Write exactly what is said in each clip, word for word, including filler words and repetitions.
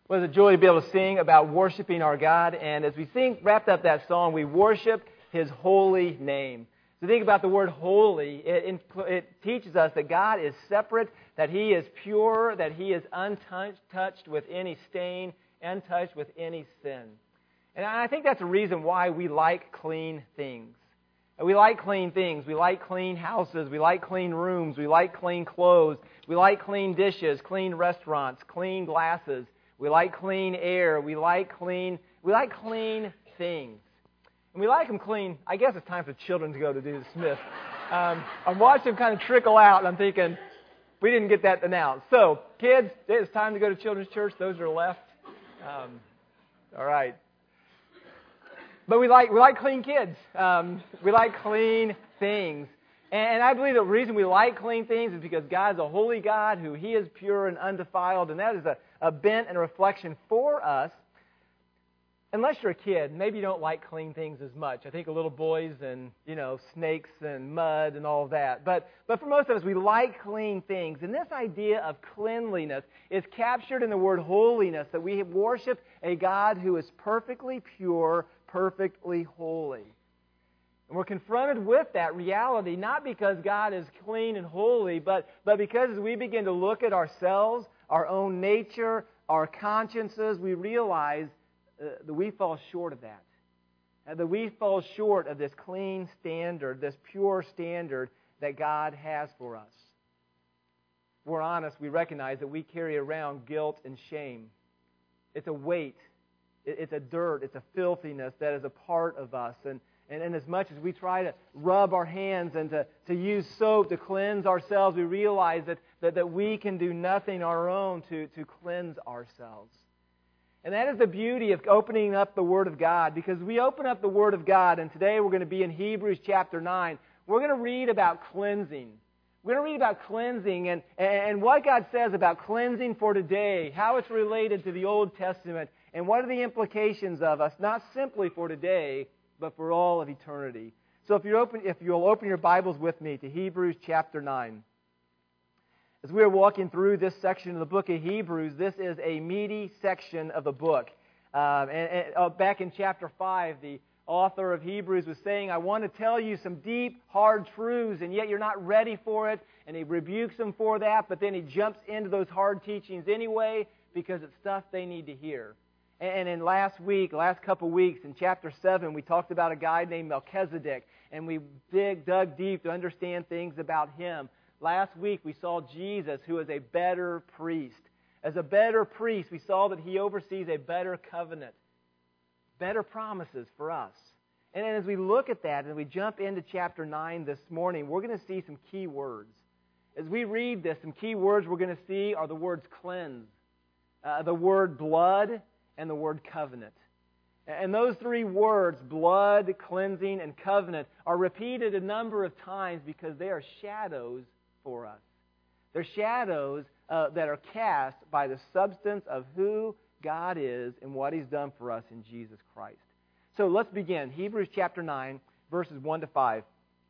Well, it's a joy to be able to sing about worshiping our God. And as we sing, wrapped up that song, we worship His holy name. So think about the word holy. It, it teaches us that God is separate, that He is pure, that He is untouched touched with any stain, untouched with any sin. And I think that's a reason why we like clean things. We like clean things. We like clean houses. We like clean rooms. We like clean clothes. We like clean dishes, clean restaurants, clean glasses. We like clean air. We like clean. We like clean things, and we like them clean. I guess it's time for children to go to do the Smith. Um, I'm watching them kind of trickle out, and I'm thinking, we didn't get that announced. So, kids, it's time to go to children's church. Those that are left. Um, all right. But we like we like clean kids. Um, we like clean things. And I believe the reason we like clean things is because God is a holy God, who He is pure and undefiled, and that is a, a bent and a reflection for us. Unless you're a kid, maybe you don't like clean things as much. I think of little boys and, you know, snakes and mud and all of that. But, but for most of us, we like clean things. And this idea of cleanliness is captured in the word holiness, that we worship a God who is perfectly pure, perfectly holy. And we're confronted with that reality, not because God is clean and holy, but, but because as we begin to look at ourselves, our own nature, our consciences, we realize uh, that we fall short of that. And that we fall short of this clean standard, this pure standard that God has for us. If we're honest, we recognize that we carry around guilt and shame. It's a weight. It's a dirt. It's a filthiness that is a part of us. And And, and as much as we try to rub our hands and to, to use soap to cleanse ourselves, we realize that, that, that we can do nothing on our own to, to cleanse ourselves. And that is the beauty of opening up the Word of God, because we open up the Word of God, and today we're going to be in Hebrews chapter nine. We're going to read about cleansing. We're going to read about cleansing and, and what God says about cleansing for today, how it's related to the Old Testament, and what are the implications of us, not simply for today, but for all of eternity. So if, you're open, if you'll open your Bibles with me to Hebrews chapter nine. As we are walking through this section of the book of Hebrews, this is a meaty section of the book. Um, and and uh, back in chapter five, the author of Hebrews was saying, I want to tell you some deep, hard truths, and yet you're not ready for it. And he rebukes them for that, but then he jumps into those hard teachings anyway, because it's stuff they need to hear. And in last week, last couple of weeks, in chapter seven, we talked about a guy named Melchizedek, and we dig, dug deep to understand things about him. Last week, we saw Jesus, who is a better priest. As a better priest, we saw that He oversees a better covenant, better promises for us. And as we look at that, and we jump into chapter nine this morning, we're going to see some key words. As we read this, some key words we're going to see are the words cleanse, uh, the word blood, and the word covenant. And those three words, blood, cleansing, and covenant, are repeated a number of times because they are shadows for us. They're shadows uh, that are cast by the substance of who God is and what He's done for us in Jesus Christ. So let's begin. Hebrews chapter nine, verses one to five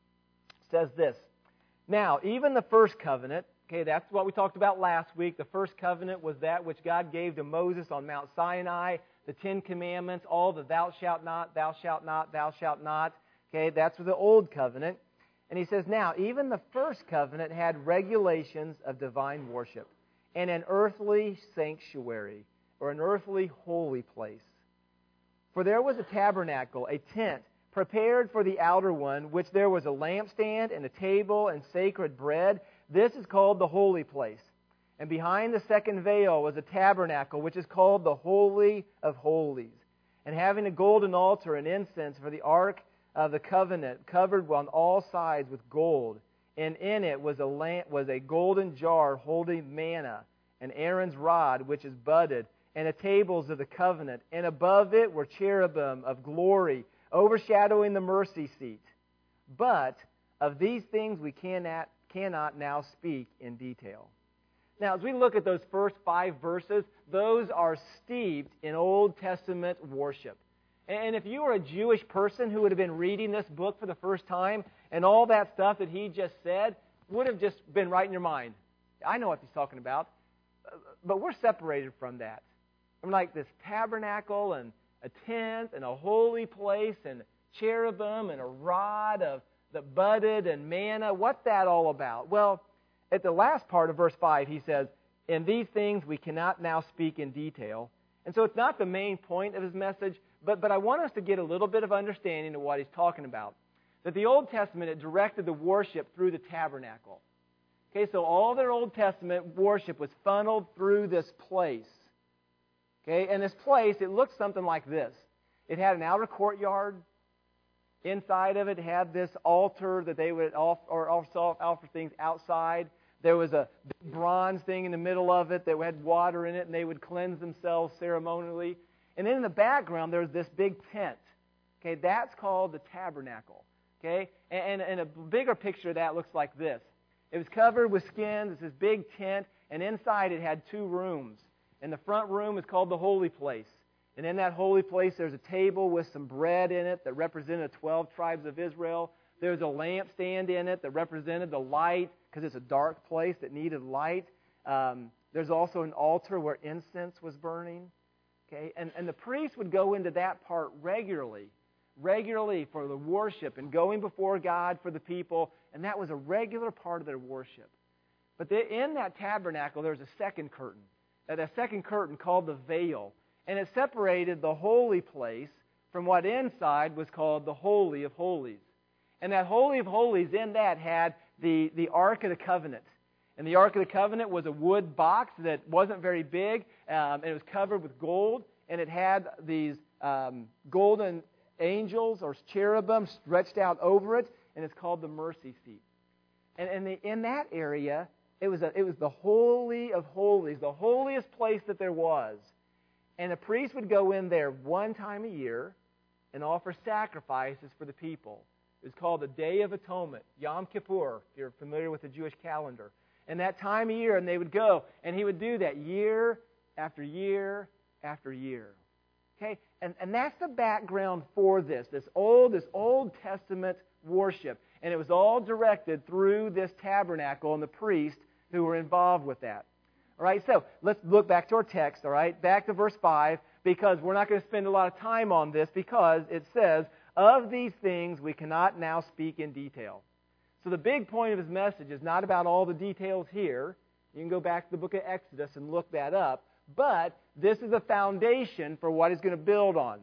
says this. Now, even the first covenant, okay, that's what we talked about last week. The first covenant was that which God gave to Moses on Mount Sinai, the Ten Commandments, all the thou shalt not, thou shalt not, thou shalt not. Okay, that's the old covenant. And he says, now, even the first covenant had regulations of divine worship and an earthly sanctuary, or an earthly holy place. For there was a tabernacle, a tent, prepared for the outer one, which there was a lampstand and a table and sacred bread. This is called the holy place. And behind the second veil was a tabernacle, which is called the Holy of Holies, and having a golden altar and incense for the ark of the covenant, covered on all sides with gold. And in it was a lamp, was a golden jar holding manna, and Aaron's rod, which is budded, and the tables of the covenant. And above it were cherubim of glory, overshadowing the mercy seat. But of these things we cannot cannot now speak in detail. Now, as we look at those first five verses, those are steeped in Old Testament worship. And if you were a Jewish person who would have been reading this book for the first time, and all that stuff that he just said would have just been right in your mind. I know what he's talking about, but we're separated from that. I'm like this tabernacle and a tent and a holy place and cherubim and a rod of that budded and manna. What's that all about? Well, at the last part of verse five, he says, "In these things we cannot now speak in detail." And so it's not the main point of his message, but, but I want us to get a little bit of understanding of what he's talking about. That the Old Testament, it directed the worship through the tabernacle. Okay, so all their Old Testament worship was funneled through this place. Okay, and this place, it looked something like this. It had an outer courtyard. Inside of it had this altar that they would offer, or also offer things outside. There was a big bronze thing in the middle of it that had water in it, and they would cleanse themselves ceremonially. And then in the background, there was this big tent. Okay, that's called the tabernacle. Okay, and, and a bigger picture of that looks like this. It was covered with skins. It's this big tent, and inside it had two rooms. And the front room is called the holy place. And in that holy place, there's a table with some bread in it that represented the twelve tribes of Israel. There's a lampstand in it that represented the light, because it's a dark place that needed light. Um, there's also an altar where incense was burning. Okay, and, and the priest would go into that part regularly, regularly for the worship and going before God for the people, and that was a regular part of their worship. But the, in that tabernacle, there's a second curtain, and a second curtain called the veil, and it separated the holy place from what inside was called the Holy of Holies. And that Holy of Holies, in that had the, the Ark of the Covenant. And the Ark of the Covenant was a wood box that wasn't very big, um, and it was covered with gold, and it had these um, golden angels or cherubim stretched out over it, and it's called the mercy seat. And, and the, in that area, it was, a, it was the Holy of Holies, the holiest place that there was. And a priest would go in there one time a year and offer sacrifices for the people. It was called the Day of Atonement, Yom Kippur, if you're familiar with the Jewish calendar. And that time of year, and they would go, and he would do that year after year after year. Okay? And, and that's the background for this, this old, this Old Testament worship. And it was all directed through this tabernacle and the priests who were involved with that. All right, so let's look back to our text, all right? Back to verse five, because we're not going to spend a lot of time on this, because it says, "Of these things we cannot now speak in detail." So the big point of his message is not about all the details here. You can go back to the book of Exodus and look that up. But this is a foundation for what he's going to build on.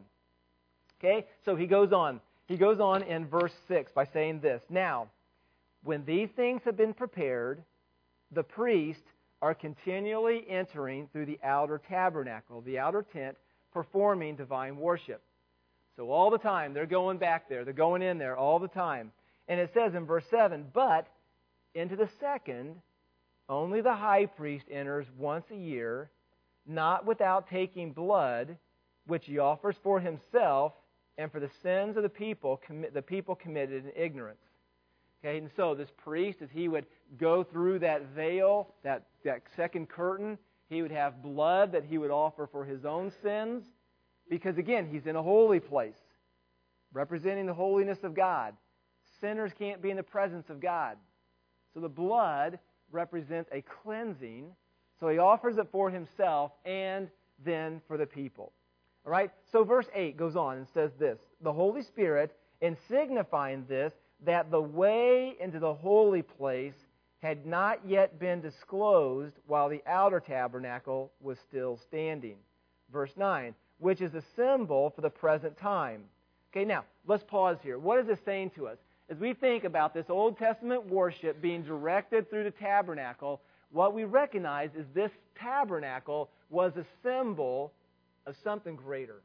Okay, so he goes on. He goes on in verse six by saying this, "Now, when these things have been prepared, the priests are continually entering through the outer tabernacle, the outer tent, performing divine worship." So all the time, they're going back there. They're going in there all the time. And it says in verse seven, "But into the second, only the high priest enters once a year, not without taking blood, which he offers for himself and for the sins of the people, the people committed in ignorance." Okay, and so this priest, as he would go through that veil, that, that second curtain, he would have blood that he would offer for his own sins, because again, he's in a holy place, representing the holiness of God. Sinners can't be in the presence of God. So the blood represents a cleansing, so he offers it for himself and then for the people. All right, so verse eight goes on and says this, "The Holy Spirit, in signifying this, that the way into the holy place had not yet been disclosed while the outer tabernacle was still standing." Verse nine, "Which is a symbol for the present time." Okay, now, let's pause here. What is this saying to us? As we think about this Old Testament worship being directed through the tabernacle, what we recognize is this tabernacle was a symbol of something greater.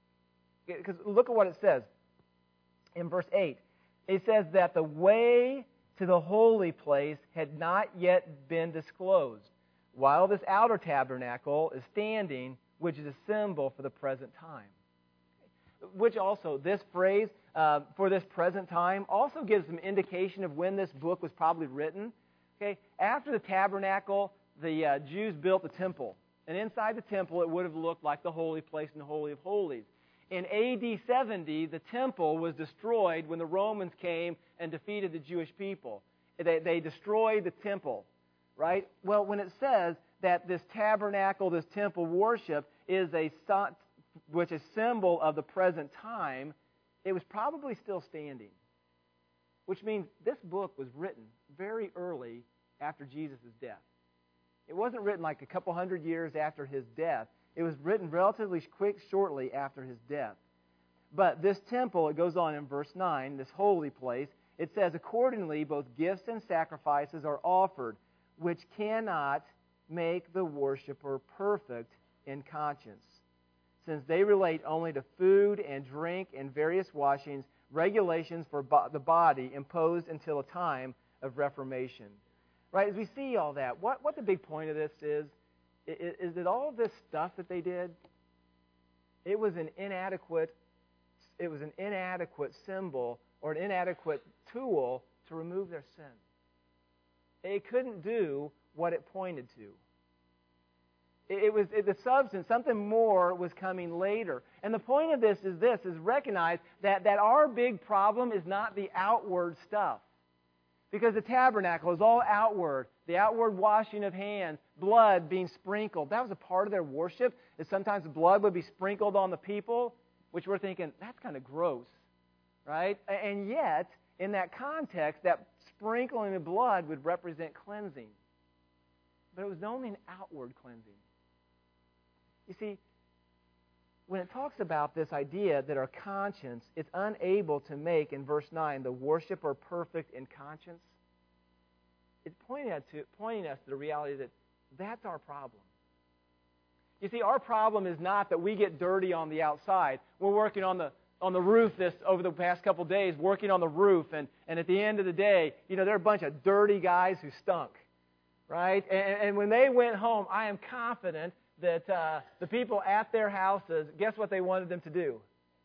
Because look at what it says in verse eight. It says that the way to the holy place had not yet been disclosed, while this outer tabernacle is standing, which is a symbol for the present time. Which also, this phrase, uh, for this present time, also gives some indication of when this book was probably written. Okay, after the tabernacle, the uh, Jews built the temple. And inside the temple, it would have looked like the holy place and the Holy of Holies. In A D seventy, the temple was destroyed when the Romans came and defeated the Jewish people. They, they destroyed the temple, right? Well, when it says that this tabernacle, this temple worship, is a which is a symbol of the present time, it was probably still standing. Which means this book was written very early after Jesus' death. It wasn't written like a couple hundred years after his death. It was written relatively quick, shortly after his death. But this temple, it goes on in verse nine, this holy place, it says, accordingly, both gifts and sacrifices are offered, which cannot make the worshiper perfect in conscience, since they relate only to food and drink and various washings, regulations for bo- the body imposed until a time of reformation. Right? As we see all that, what, what the big point of this is, is, is that all of this stuff that they did, it was an inadequate, it was an inadequate symbol or an inadequate tool to remove their sin. It couldn't do what it pointed to. It, it was it, the substance, something more was coming later. And the point of this is this, is recognize that, that our big problem is not the outward stuff. Because the tabernacle is all outward. The outward washing of hands, blood being sprinkled. That was a part of their worship. Is sometimes blood would be sprinkled on the people, which we're thinking, that's kind of gross. Right? And yet, in that context, that sprinkling of blood would represent cleansing. But it was only an outward cleansing. You see, when it talks about this idea that our conscience is unable to make, in verse nine, the worshiper perfect in conscience, it's pointing us to, pointing us to the reality that that's our problem. You see, our problem is not that we get dirty on the outside. We're working on the on the roof this over the past couple days, working on the roof, and, and at the end of the day, you know, there are a bunch of dirty guys who stunk, right? And, and when they went home, I am confident that uh, the people at their houses, guess what they wanted them to do?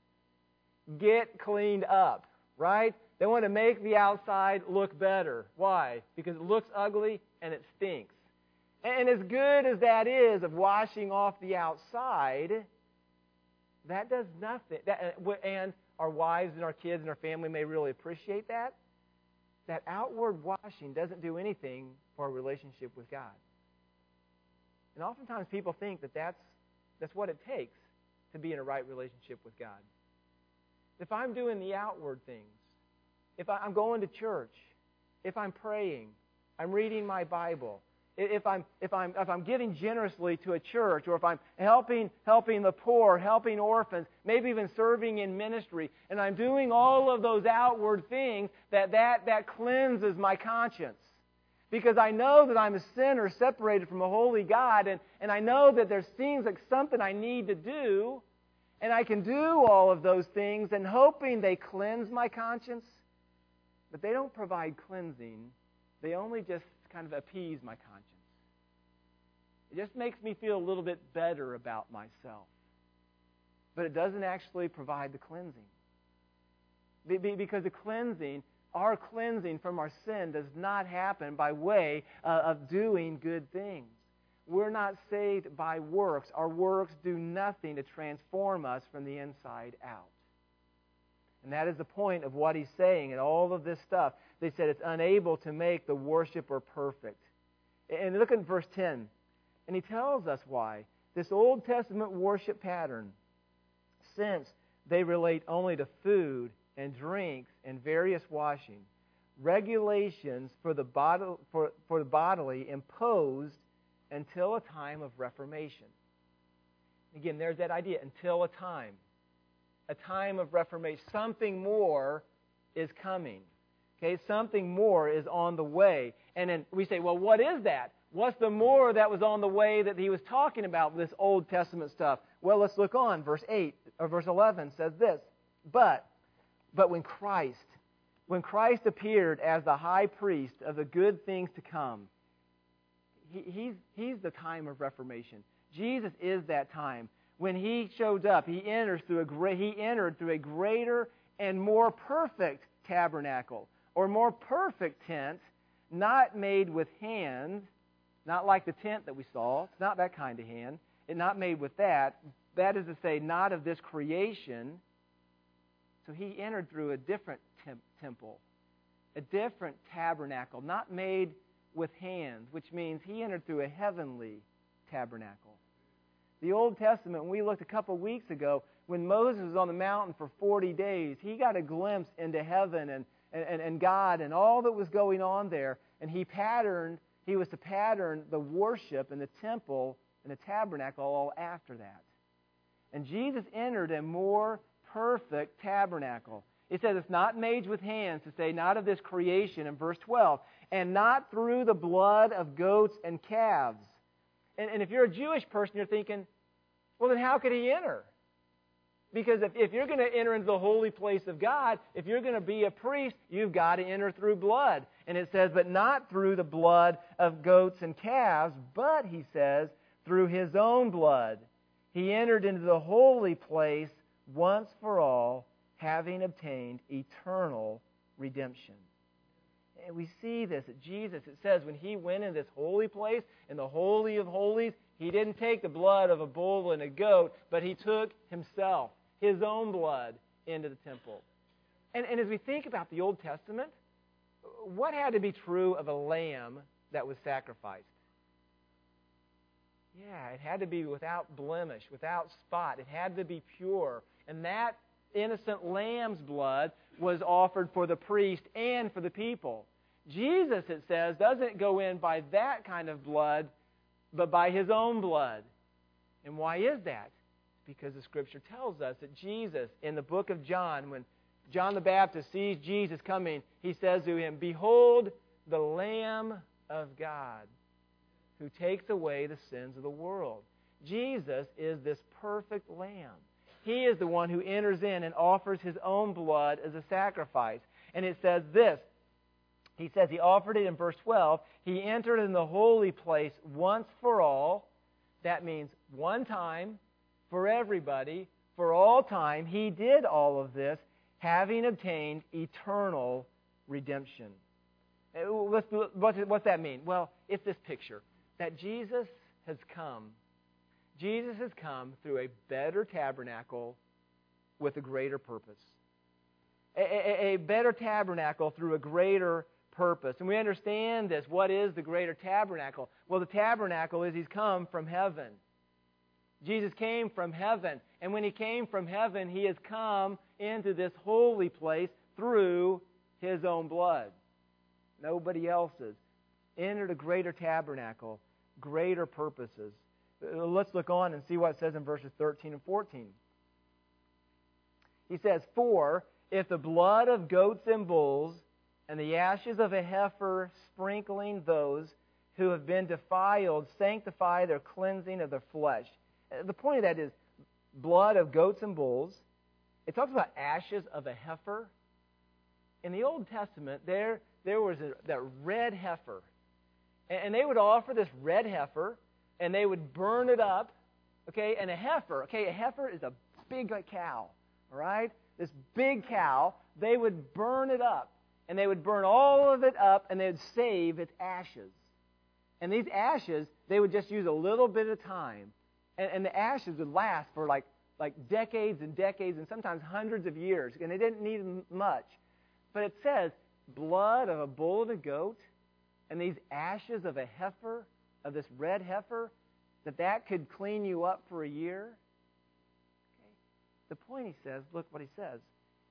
Get cleaned up, right? They want to make the outside look better. Why? Because it looks ugly and it stinks. And as good as that is of washing off the outside, that does nothing. That, and our wives and our kids and our family may really appreciate that. That outward washing doesn't do anything for our relationship with God. And oftentimes people think that that's, that's what it takes to be in a right relationship with God. If I'm doing the outward things, if I'm going to church, if I'm praying, I'm reading my Bible, if I'm if I'm if I'm giving generously to a church, or if I'm helping helping the poor, helping orphans, maybe even serving in ministry, and I'm doing all of those outward things, that that, that cleanses my conscience. Because I know that I'm a sinner separated from a holy God, and, and I know that there seems like something I need to do, and I can do all of those things, and hoping they cleanse my conscience, but they don't provide cleansing. They only just kind of appease my conscience. It just makes me feel a little bit better about myself. But it doesn't actually provide the cleansing. Because the cleansing, our cleansing from our sin, does not happen by way uh, of doing good things. We're not saved by works. Our works do nothing to transform us from the inside out. And that is the point of what he's saying and all of this stuff. They said it's unable to make the worshiper perfect. And look at verse ten. And he tells us why. This Old Testament worship pattern, since they relate only to food and drinks and various washing, regulations for the, bod- for, for the bodily imposed until a time of reformation. Again, there's that idea, until a time. A time of reformation. Something more is coming. Okay, something more is on the way. And then we say, well, what is that? What's the more that was on the way that he was talking about, this Old Testament stuff? Well, let's look on. Verse eight, or verse eleven says this. But, but when Christ, when Christ appeared as the high priest of the good things to come, he, he's, he's the time of reformation. Jesus is that time. When he showed up, he enters through a great, he entered through a greater and more perfect tabernacle, or more perfect tent, not made with hands, not like the tent that we saw. It's not that kind of hand. It's not made with that. That is to say, not of this creation. So he entered through a different temp- temple, a different tabernacle, not made with hands, which means he entered through a heavenly tabernacle. The Old Testament, when we looked a couple of weeks ago, when Moses was on the mountain for forty days, he got a glimpse into heaven and, and, and God and all that was going on there. And he patterned, he was to pattern the worship in the temple and the tabernacle all after that. And Jesus entered a more perfect tabernacle. It says it's not made with hands, to say not of this creation in verse twelve, and not through the blood of goats and calves. And, and if you're a Jewish person, you're thinking, well, then how could he enter? Because if, if you're going to enter into the holy place of God, if you're going to be a priest, you've got to enter through blood. And it says, but not through the blood of goats and calves, but, he says, through his own blood. He entered into the holy place once for all, having obtained eternal redemption. And we see this at Jesus. It says when he went in this holy place, in the Holy of Holies, he didn't take the blood of a bull and a goat, but he took himself, his own blood, into the temple. And, and as we think about the Old Testament, what had to be true of a lamb that was sacrificed? Yeah, it had to be without blemish, without spot. It had to be pure. And that innocent lamb's blood was offered for the priest and for the people. Jesus, it says, doesn't go in by that kind of blood, but by his own blood. And why is that? Because the Scripture tells us that Jesus, in the book of John, when John the Baptist sees Jesus coming, he says to him, "Behold the Lamb of God who takes away the sins of the world." Jesus is this perfect Lamb. He is the one who enters in and offers his own blood as a sacrifice. And it says this. He says he offered it in verse twelve. He entered in the holy place once for all. That means one time, for everybody, for all time. He did all of this, having obtained eternal redemption. What's that mean? Well, it's this picture that Jesus has come. Jesus has come through a better tabernacle with a greater purpose. A, a, a better tabernacle through a greater purpose. And we understand this. What is the greater tabernacle? Well, the tabernacle is he's come from heaven. Jesus came from heaven. And when he came from heaven, he has come into this holy place through his own blood. Nobody else's. Entered a greater tabernacle, greater purposes. Let's look on and see what it says in verses thirteen and fourteen. He says, "For if the blood of goats and bulls and the ashes of a heifer sprinkling those who have been defiled sanctify their cleansing of the flesh." The point of that is blood of goats and bulls. It talks about ashes of a heifer. In the Old Testament, there, there was a, that red heifer. And, and they would offer this red heifer, and they would burn it up. Okay, and a heifer, okay, a heifer is a big cow, all right? This big cow, they would burn it up. And they would burn all of it up, and they would save its ashes. And these ashes, they would just use a little bit of time. And, and the ashes would last for like, like decades and decades and sometimes hundreds of years. And they didn't need much. But it says, blood of a bull and a goat, and these ashes of a heifer, of this red heifer, that that could clean you up for a year. Okay. The point he says, look what he says.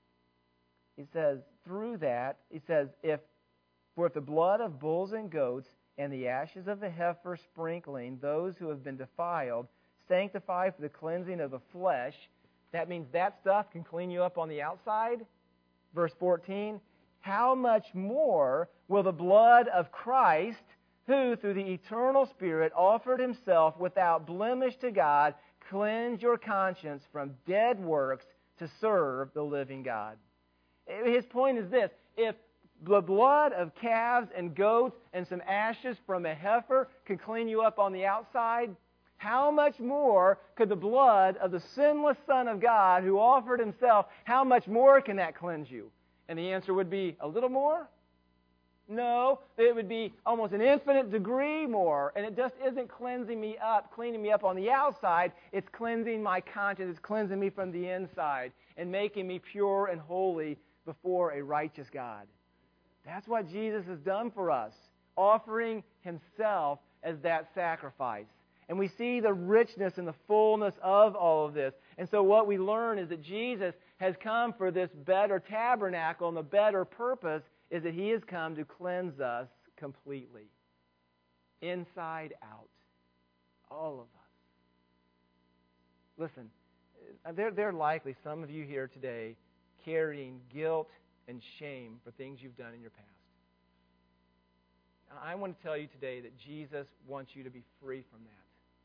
He says, through that, he says, if for if the blood of bulls and goats and the ashes of the heifer sprinkling those who have been defiled sanctify for the cleansing of the flesh, that means that stuff can clean you up on the outside. Verse fourteen, how much more will the blood of Christ, who through the eternal Spirit offered himself without blemish to God, cleanse your conscience from dead works to serve the living God? His point is this: if the blood of calves and goats and some ashes from a heifer can clean you up on the outside, how much more could the blood of the sinless Son of God who offered himself, how much more can that cleanse you? And the answer would be a little more? No, it would be almost an infinite degree more. And it just isn't cleansing me up, cleaning me up on the outside. It's cleansing my conscience. It's cleansing me from the inside and making me pure and holy before a righteous God. That's what Jesus has done for us, offering himself as that sacrifice. And we see the richness and the fullness of all of this. And so what we learn is that Jesus has come for this better tabernacle, and the better purpose is that He has come to cleanse us completely. Inside out. All of us. Listen, there, there are likely some of you here today carrying guilt and shame for things you've done in your past. I want to tell you today that Jesus wants you to be free from that.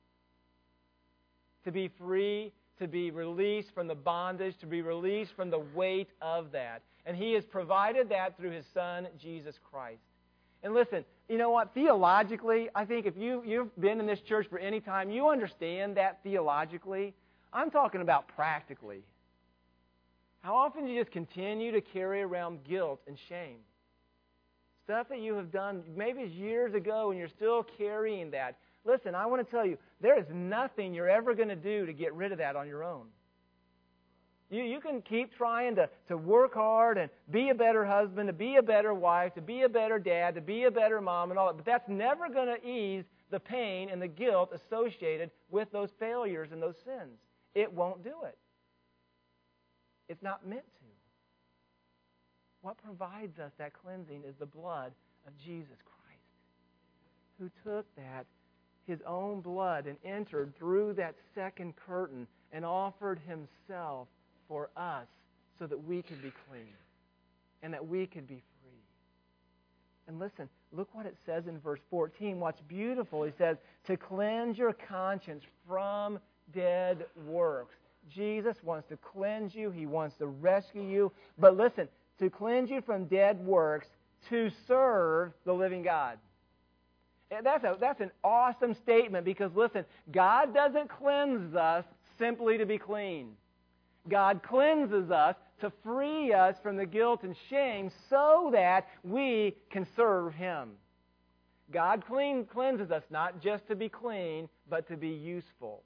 To be free, to be released from the bondage, to be released from the weight of that. And He has provided that through His Son, Jesus Christ. And listen, you know what? Theologically, I think if you, you've been in this church for any time, you understand that theologically. I'm talking about practically. How often do you just continue to carry around guilt and shame? Stuff that you have done maybe years ago and you're still carrying that. Listen, I want to tell you, there is nothing you're ever going to do to get rid of that on your own. You, you can keep trying to, to work hard and be a better husband, to be a better wife, to be a better dad, to be a better mom and all that, but that's never going to ease the pain and the guilt associated with those failures and those sins. It won't do it. It's not meant to. What provides us that cleansing is the blood of Jesus Christ, who took that, His own blood, and entered through that second curtain and offered Himself for us so that we could be clean and that we could be free. And listen, look what it says in verse fourteen. What's beautiful, He says, to cleanse your conscience from dead works. Jesus wants to cleanse you. He wants to rescue you. But listen, to cleanse you from dead works to serve the living God. That's, a, that's an awesome statement because, listen, God doesn't cleanse us simply to be clean. God cleanses us to free us from the guilt and shame so that we can serve Him. God clean, cleanses us not just to be clean, but to be useful.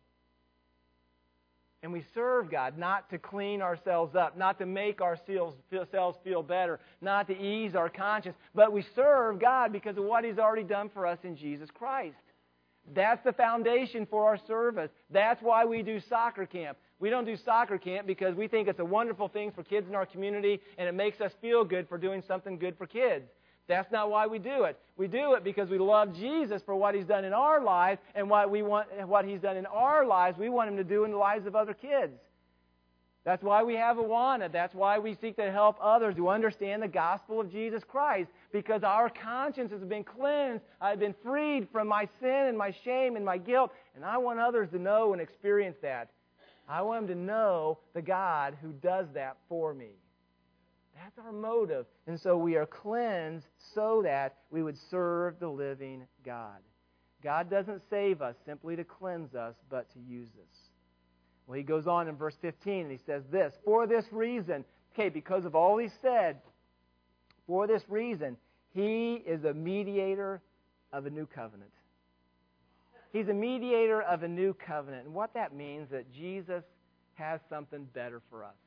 And we serve God not to clean ourselves up, not to make ourselves feel better, not to ease our conscience, but we serve God because of what He's already done for us in Jesus Christ. That's the foundation for our service. That's why we do soccer camp. We don't do soccer camp because we think it's a wonderful thing for kids in our community and it makes us feel good for doing something good for kids. That's not why we do it. We do it because we love Jesus for what He's done in our lives, and what we want, what He's done in our lives, we want Him to do in the lives of other kids. That's why we have Awana. That's why we seek to help others to understand the gospel of Jesus Christ, because our conscience has been cleansed. I've been freed from my sin and my shame and my guilt, and I want others to know and experience that. I want them to know the God who does that for me. That's our motive. And so we are cleansed so that we would serve the living God. God doesn't save us simply to cleanse us, but to use us. Well, He goes on in verse fifteen, and He says this, for this reason, okay, because of all He said, for this reason, He is a mediator of a new covenant. He's a mediator of a new covenant. And what that means is that Jesus has something better for us.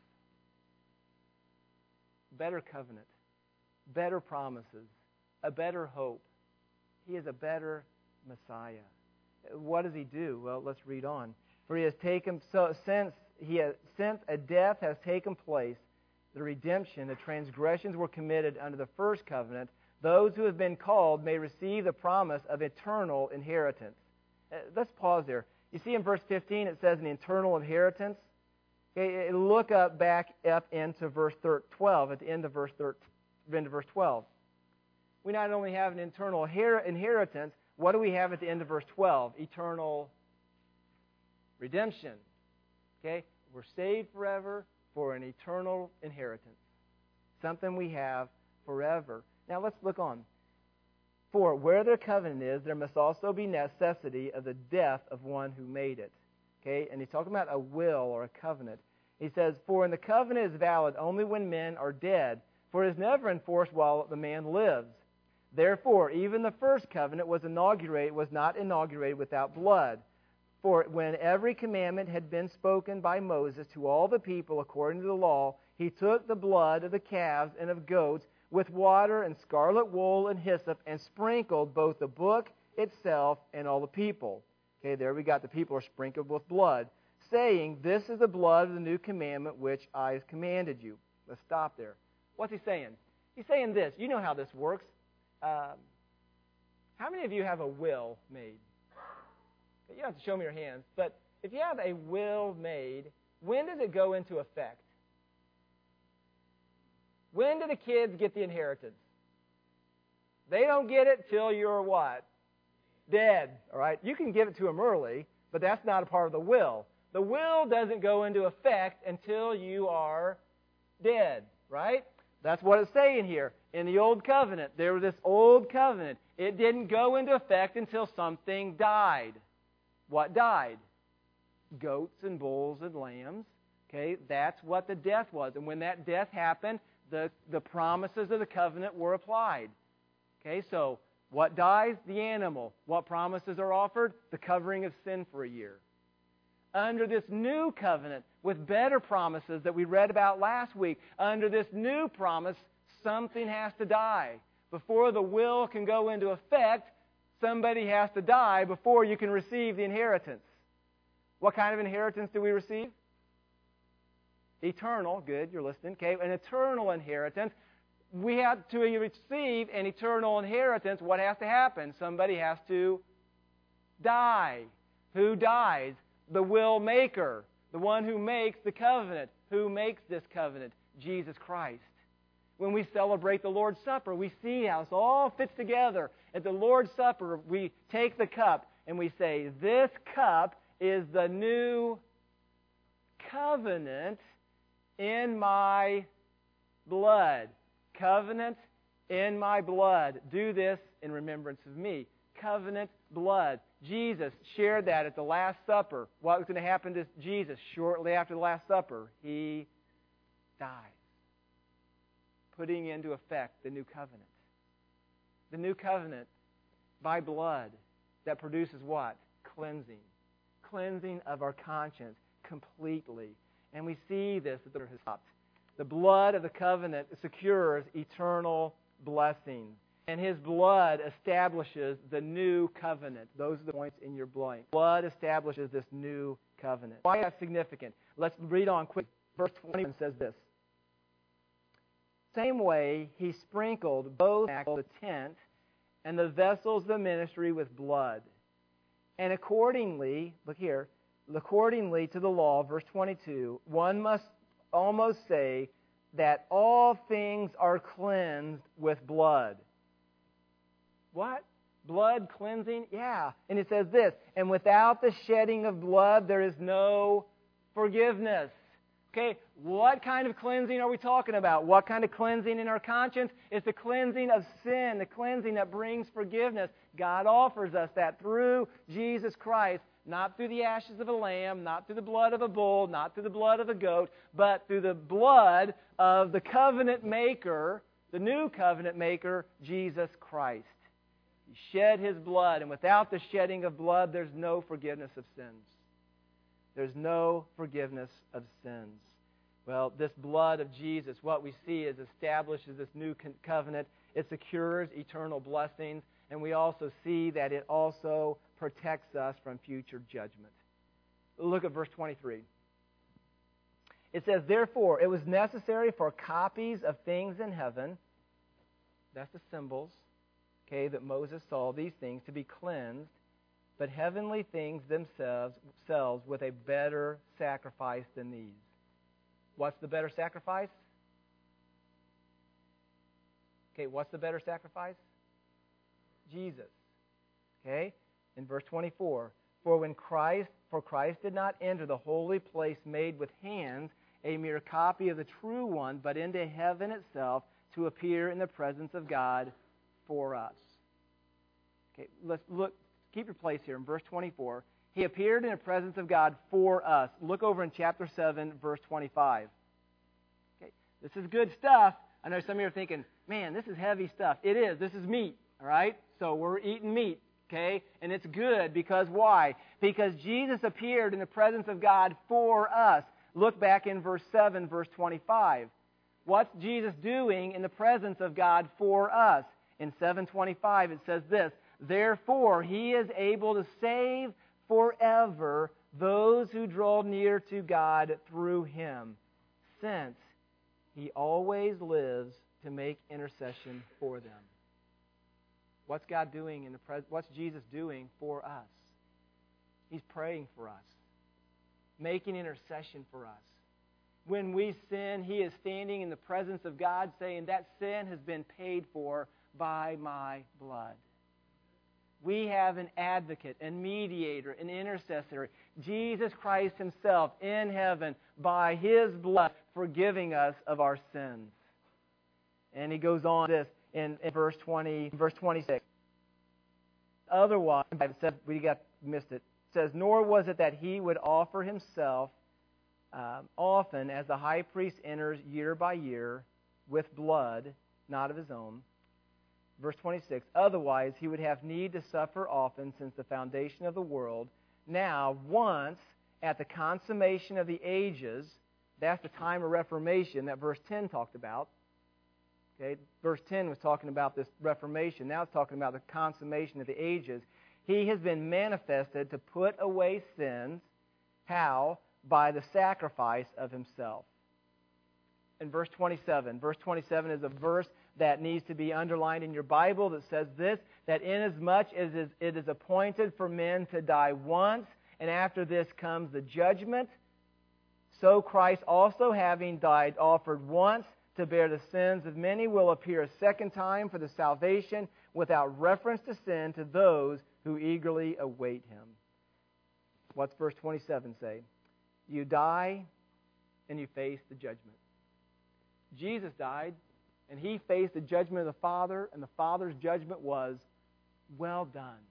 Better covenant, better promises, a better hope. He is a better Messiah. What does He do? Well, let's read on. For He has taken, so since He has, since a death has taken place, the redemption, the transgressions were committed under the first covenant, those who have been called may receive the promise of eternal inheritance. Uh, let's pause there. You see in verse fifteen it says an eternal inheritance. Okay, look up back up into verse twelve, at the end of verse thirteen, end of verse twelve. We not only have an eternal inheritance, what do we have at the end of verse twelve? Eternal redemption. Okay, we're saved forever for an eternal inheritance. Something we have forever. Now let's look on. For where their covenant is, there must also be necessity of the death of one who made it. Okay, and he's talking about a will or a covenant. He says, for when the covenant is valid only when men are dead, for it is never enforced while the man lives. Therefore, even the first covenant was inaugurated, was not inaugurated without blood. For when every commandment had been spoken by Moses to all the people according to the law, he took the blood of the calves and of goats with water and scarlet wool and hyssop and sprinkled both the book itself and all the people. Okay, there we got the people are sprinkled with blood, saying, this is the blood of the new commandment which I have commanded you. Let's stop there. What's he saying? He's saying this. You know how this works. Um, how many of you have a will made? You don't have to show me your hands, but if you have a will made, when does it go into effect? When do the kids get the inheritance? They don't get it till you're what? Dead. All right? You can give it to them early, but that's not a part of the will. The will doesn't go into effect until you are dead, right? That's what it's saying here. In the Old Covenant, there was this Old Covenant. It didn't go into effect until something died. What died? Goats and bulls and lambs. Okay, that's what the death was. And when that death happened, the, the promises of the covenant were applied. Okay, so what dies? The animal. What promises are offered? The covering of sin for a year. Under this new covenant, with better promises that we read about last week, under this new promise, something has to die. Before the will can go into effect, somebody has to die before you can receive the inheritance. What kind of inheritance do we receive? Eternal. Good, you're listening. Okay, an eternal inheritance. We have to receive an eternal inheritance. What has to happen? Somebody has to die. Who dies? The will maker. The one who makes the covenant. Who makes this covenant? Jesus Christ. When we celebrate the Lord's Supper, we see how this all fits together. At the Lord's Supper, we take the cup and we say, this cup is the new covenant in my blood. Covenant in my blood. Do this in remembrance of me. Covenant blood. Jesus shared that at the Last Supper. What was going to happen to Jesus shortly after the Last Supper? He died, putting into effect the new covenant. The new covenant by blood that produces what? Cleansing. Cleansing of our conscience completely. And we see this at the top. The blood of the covenant secures eternal blessing. And His blood establishes the new covenant. Those are the points in your blank. Blood establishes this new covenant. Why is that significant? Let's read on quick. Verse twenty-one says this. Same way, He sprinkled both the tent and the vessels of the ministry with blood. And accordingly, look here, accordingly to the law, verse twenty-two, one must almost say that all things are cleansed with blood. What? Blood cleansing? Yeah. And it says this, and without the shedding of blood, there is no forgiveness. Okay, what kind of cleansing are we talking about? What kind of cleansing in our conscience? It's the cleansing of sin, the cleansing that brings forgiveness. God offers us that through Jesus Christ, not through the ashes of a lamb, not through the blood of a bull, not through the blood of a goat, but through the blood of the covenant maker, the new covenant maker, Jesus Christ. He shed His blood, and without the shedding of blood, there's no forgiveness of sins. There's no forgiveness of sins. Well, this blood of Jesus, what we see is establishes this new covenant. It secures eternal blessings, and we also see that it also protects us from future judgment. Look at verse twenty-three. It says, therefore, it was necessary for copies of things in heaven, that's the symbols, okay, that Moses saw, these things, to be cleansed, but heavenly things themselves, themselves with a better sacrifice than these. What's the better sacrifice? Okay, what's the better sacrifice? Jesus. Okay? In verse twenty-four, for when Christ, for Christ did not enter the holy place made with hands, a mere copy of the true one, but into heaven itself to appear in the presence of God for us. Okay, let's look. Keep your place here in verse twenty-four. He appeared in the presence of God for us. Look over in chapter seven, verse twenty-five. Okay, this is good stuff. I know some of you are thinking, man, this is heavy stuff. It is. This is meat, all right? So we're eating meat, okay? And it's good because why? Because Jesus appeared in the presence of God for us. Look back in verse seven, verse twenty-five. What's Jesus doing in the presence of God for us? In seven twenty-five, it says this, therefore, He is able to save forever those who draw near to God through Him, since He always lives to make intercession for them. What's God doing in the pres- What's Jesus doing for us? He's praying for us, making intercession for us. When we sin, He is standing in the presence of God saying, that sin has been paid for by my blood. We have an advocate, a mediator, an intercessor, Jesus Christ Himself in heaven by His blood forgiving us of our sins. And He goes on this in, in verse twenty, verse twenty-six. Otherwise, we got missed it. It says, nor was it that He would offer Himself um, often as the high priest enters year by year with blood, not of His own. Verse twenty-six, otherwise He would have need to suffer often since the foundation of the world. Now, once at the consummation of the ages, that's the time of Reformation that verse ten talked about. Okay, verse ten was talking about this Reformation. Now it's talking about the consummation of the ages. He has been manifested to put away sins. How? By the sacrifice of Himself. In verse twenty-seven. Verse twenty-seven is a verse that needs to be underlined in your Bible that says this, that inasmuch as it is appointed for men to die once, and after this comes the judgment, so Christ also having died offered once to bear the sins of many will appear a second time for the salvation without reference to sin to those who eagerly await Him. What's verse twenty-seven say? You die and you face the judgment. Jesus died and He faced the judgment of the Father, and the Father's judgment was, well done.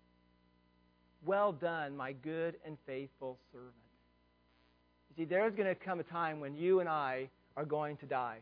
Well done, my good and faithful servant. You see, there's going to come a time when you and I are going to die.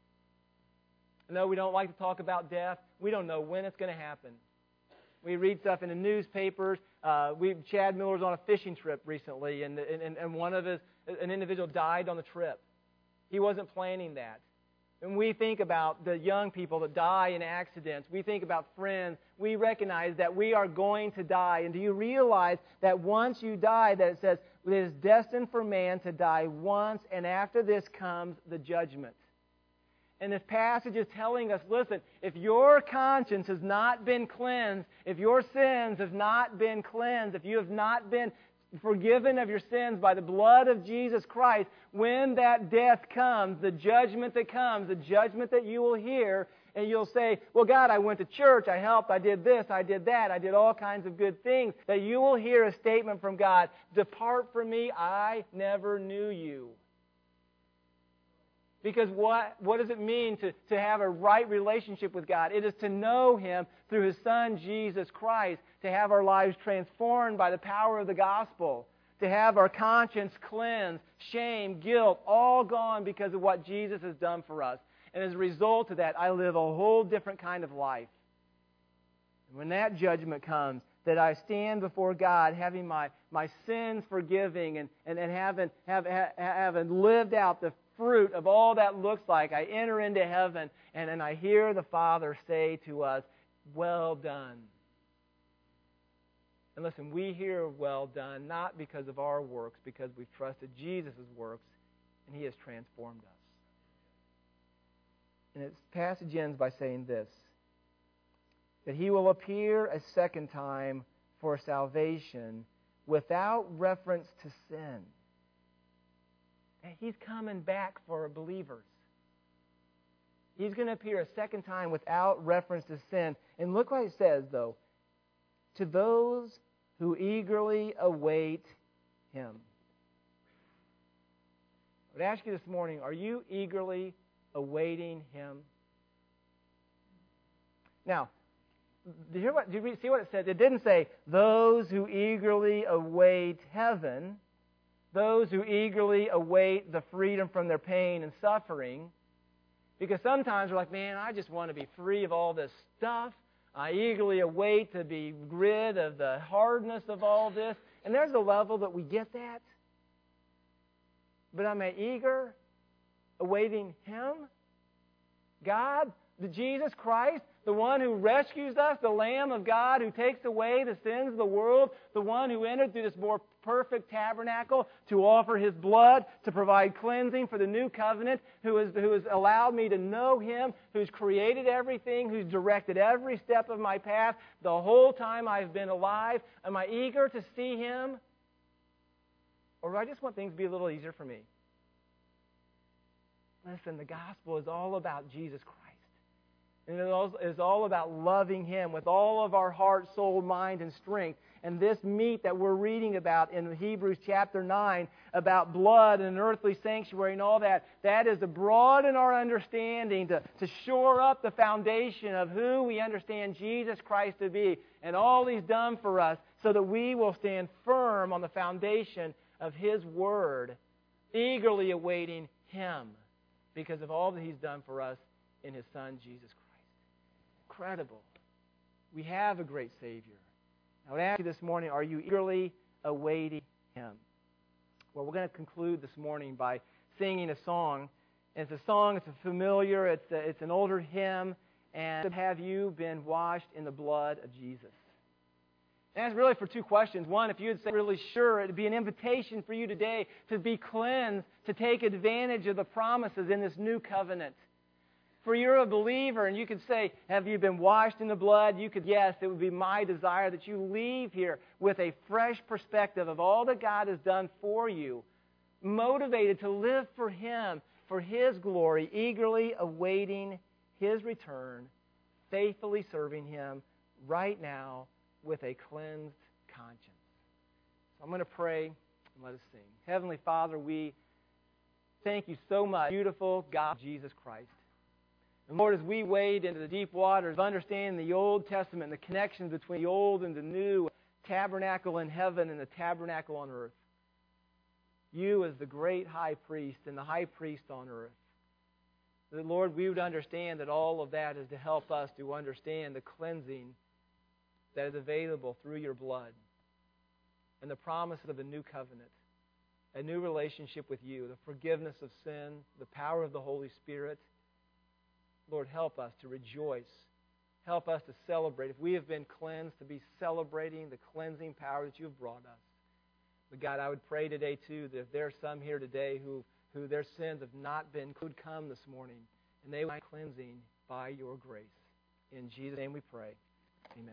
I know we don't like to talk about death. We don't know when it's going to happen. We read stuff in the newspapers. Uh, we Chad Miller's on a fishing trip recently, and, and, and one of his, an individual died on the trip. He wasn't planning that. When we think about the young people that die in accidents, we think about friends, we recognize that we are going to die. And do you realize that once you die, that it says it is destined for man to die once, and after this comes the judgment. And this passage is telling us, listen, if your conscience has not been cleansed, if your sins have not been cleansed, if you have not been forgiven of your sins by the blood of Jesus Christ, when that death comes, the judgment that comes, the judgment that you will hear, and you'll say, well, God, I went to church, I helped, I did this, I did that, I did all kinds of good things, that you will hear a statement from God, depart from me, I never knew you. Because what, what does it mean to, to have a right relationship with God? It is to know Him through His Son, Jesus Christ, to have our lives transformed by the power of the gospel, to have our conscience cleansed, shame, guilt, all gone because of what Jesus has done for us. And as a result of that, I live a whole different kind of life. And when that judgment comes, that I stand before God having my, my sins forgiving and, and, and having, have, ha, having lived out the fruit of all that looks like, I enter into heaven and then I hear the Father say to us, well done. And listen, we hear well done not because of our works, because we've trusted Jesus' works and He has transformed us. And its passage ends by saying this, that He will appear a second time for salvation without reference to sin. And He's coming back for believers. He's going to appear a second time without reference to sin. And look what it says, though. To those who eagerly await Him. I would ask you this morning, are you eagerly awaiting Him? Now, did you, hear what, did you see what it said? It didn't say, those who eagerly await heaven, those who eagerly await the freedom from their pain and suffering. Because sometimes we're like, man, I just want to be free of all this stuff. I eagerly await to be rid of the hardness of all this. And there's a level that we get that. But am I eager, awaiting Him? God, the Jesus Christ, the one who rescues us, the Lamb of God who takes away the sins of the world, the one who entered through this more perfect tabernacle to offer His blood, to provide cleansing for the new covenant, who has, who has allowed me to know Him, who's created everything, who's directed every step of my path the whole time I've been alive. Am I eager to see Him? Or do I just want things to be a little easier for me? Listen, the gospel is all about Jesus Christ. And it is all about loving Him with all of our heart, soul, mind, and strength. And this meat that we're reading about in Hebrews chapter nine, about blood and an earthly sanctuary and all that, that is to broaden our understanding, to, to shore up the foundation of who we understand Jesus Christ to be and all He's done for us, so that we will stand firm on the foundation of His Word, eagerly awaiting Him because of all that He's done for us in His Son, Jesus Christ. Incredible. We have a great Savior. I would ask you this morning, are you eagerly awaiting Him? Well, we're going to conclude this morning by singing a song. And it's a song, it's a familiar, it's, a, it's an older hymn, and have you been washed in the blood of Jesus? And that's really for two questions. One, if you would say really sure, it would be an invitation for you today to be cleansed, to take advantage of the promises in this new covenant. For you're a believer and you could say, have you been washed in the blood? You could, yes, it would be my desire that you leave here with a fresh perspective of all that God has done for you, motivated to live for Him, for His glory, eagerly awaiting His return, faithfully serving Him right now with a cleansed conscience. So I'm going to pray and let us sing. Heavenly Father, we thank you so much, beautiful God, Jesus Christ. And Lord, as we wade into the deep waters of understanding the Old Testament and the connections between the old and the new tabernacle in heaven and the tabernacle on earth, you as the great high priest and the high priest on earth, that, Lord, we would understand that all of that is to help us to understand the cleansing that is available through your blood and the promises of the new covenant, a new relationship with you, the forgiveness of sin, the power of the Holy Spirit. Lord, help us to rejoice. Help us to celebrate. If we have been cleansed, to be celebrating the cleansing power that you have brought us. But God, I would pray today, too, that if there are some here today who, who their sins have not been, could come this morning, and they would be cleansing by your grace. In Jesus' name we pray. Amen.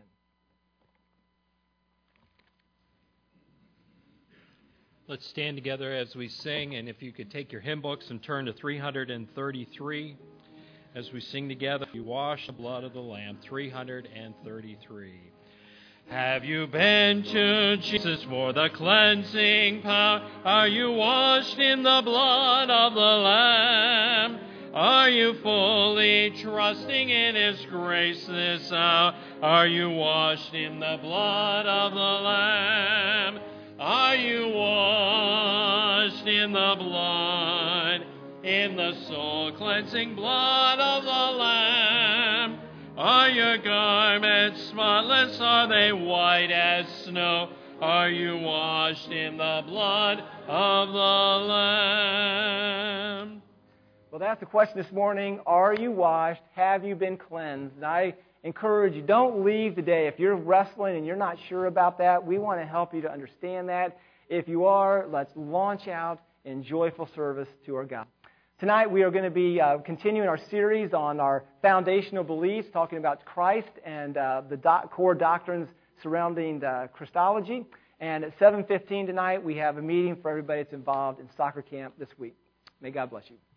Let's stand together as we sing, and if you could take your hymn books and turn to three hundred thirty-three. As we sing together, you wash the blood of the Lamb, three hundred thirty-three. Have you been to Jesus for the cleansing power? Are you washed in the blood of the Lamb? Are you fully trusting in His grace this hour? Are you washed in the blood of the Lamb? Are you washed in the blood, in the soul-cleansing blood of the Lamb? Are your garments spotless? Are they white as snow? Are you washed in the blood of the Lamb? Well, that's the question this morning. Are you washed? Have you been cleansed? And I encourage you, don't leave today. If you're wrestling and you're not sure about that, we want to help you to understand that. If you are, let's launch out in joyful service to our God. Tonight we are going to be uh, continuing our series on our foundational beliefs, talking about Christ and uh, the do- core doctrines surrounding uh, Christology. And at seven fifteen tonight we have a meeting for everybody that's involved in soccer camp this week. May God bless you.